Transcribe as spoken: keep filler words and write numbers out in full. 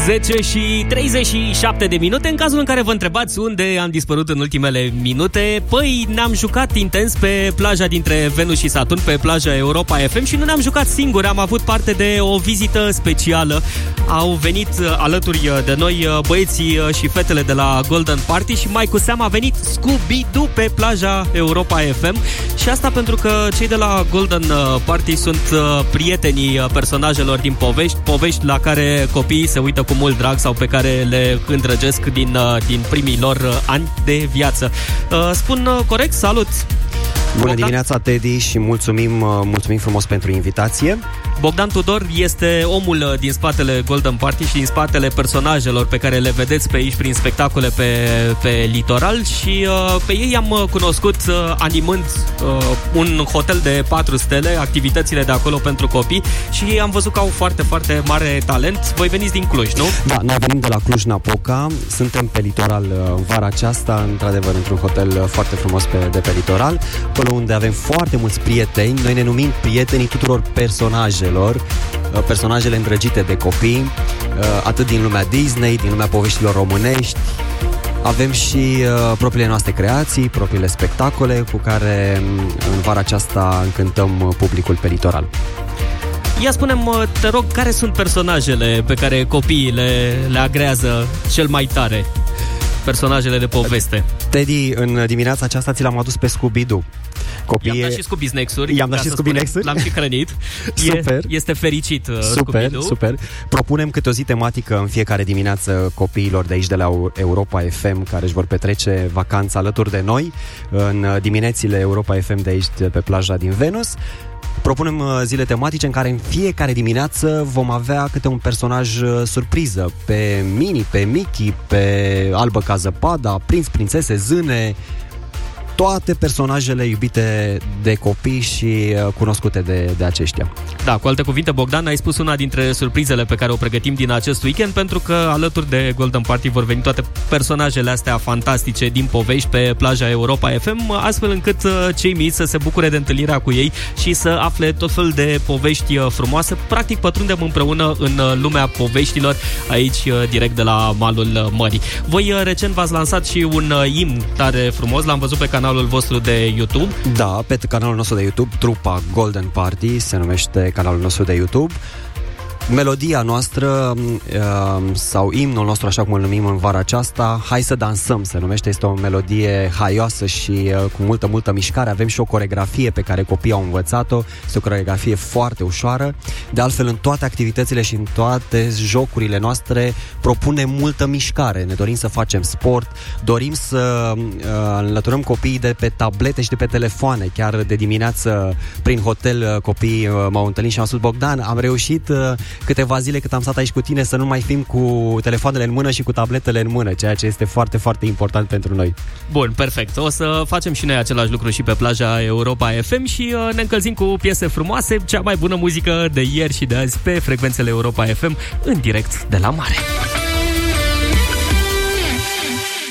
zece și treizeci și șapte de minute. În cazul în care vă întrebați unde am dispărut în ultimele minute, păi ne-am jucat intens pe plaja dintre Venus și Saturn, pe plaja Europa F M, și nu ne-am jucat singuri, am avut parte de o vizită specială. Au venit alături de noi băieții și fetele de la Golden Party și mai cu seamă a venit Scooby-Doo pe plaja Europa F M. Și asta pentru că cei de la Golden Party sunt prietenii personajelor din povești, povești la care copiii se uită cu mult drag sau pe care le îndrăgesc din, din primii lor ani de viață. Spun corect? Salut! Bună Bogdan. Dimineața, Teddy, și mulțumim, mulțumim frumos pentru invitație. Bogdan Tudor este omul din spatele Golden Party și din spatele personajelor pe care le vedeți pe aici prin spectacole pe, pe litoral și uh, pe ei am cunoscut uh, animând uh, un hotel de patru stele, activitățile de acolo pentru copii, și am văzut că au foarte, foarte mare talent. Voi veniți din Cluj, nu? Da, noi venim de la Cluj-Napoca, suntem pe litoral în vara aceasta, într-adevăr într-un hotel foarte frumos pe, de pe litoral, acolo unde avem foarte mulți prieteni. Noi ne numim prietenii tuturor personajelor, personajele îndrăgite de copii, atât din lumea Disney, din lumea poveștilor românești. Avem și uh, propriile noastre creații, propriile spectacole cu care în vara aceasta încântăm publicul pe litoral. Ia spune-mi, te rog, care sunt personajele pe care copiii le, le agrează cel mai tare? Personajele de poveste. Teddy, în dimineața aceasta ți l-am adus pe Scooby-Doo. Copiii... I-am dat și Scooby Snacks-uri. I-am dat și Scooby Snacks-uri. L-am și hrănit. Super. E, este fericit Super, Scooby-Doo. super. Propunem câte o zi tematică în fiecare dimineață copiilor de aici de la Europa F M, care își vor petrece vacanța alături de noi în diminețile Europa F M de aici, de pe plaja din Venus. Propunem zile tematice în care în fiecare dimineață vom avea câte un personaj surpriză. Pe Minnie, pe Mickey, pe Albă ca zăpada, prinț, prințese, zâne, toate personajele iubite de copii și cunoscute de, de aceștia. Da, cu alte cuvinte, Bogdan, ai spus una dintre surprizele pe care o pregătim din acest weekend, pentru că alături de Golden Party vor veni toate personajele astea fantastice din povești pe plaja Europa F M, astfel încât cei mici să se bucure de întâlnirea cu ei și să afle tot fel de povești frumoase. Practic pătrundem împreună în lumea poveștilor aici, direct de la malul mării. Voi recent v-ați lansat și un imn tare frumos, l-am văzut pe canalul vostru de YouTube. Da, pe canalul nostru de YouTube, trupa Golden Party se numește canalul nostru de YouTube. Melodia noastră sau imnul nostru, așa cum îl numim în vara aceasta, Hai să dansăm se numește. Este o melodie haioasă și cu multă, multă mișcare. Avem și o coregrafie pe care copiii au învățat-o. Este o coregrafie foarte ușoară. De altfel, în toate activitățile și în toate jocurile noastre propunem multă mișcare. Ne dorim să facem sport, dorim să înlăturăm copiii de pe tablete și de pe telefoane. Chiar de dimineață prin hotel copiii m-au întâlnit și am spus: Bogdan, am reușit câteva zile cât am stat aici cu tine să nu mai fim cu telefoanele în mână și cu tabletele în mână, ceea ce este foarte, foarte important pentru noi. Bun, perfect. O să facem și noi același lucru și pe plaja Europa F M și uh, ne încălzim cu piese frumoase, cea mai bună muzică de ieri și de azi pe frecvențele Europa F M, în direct de la mare.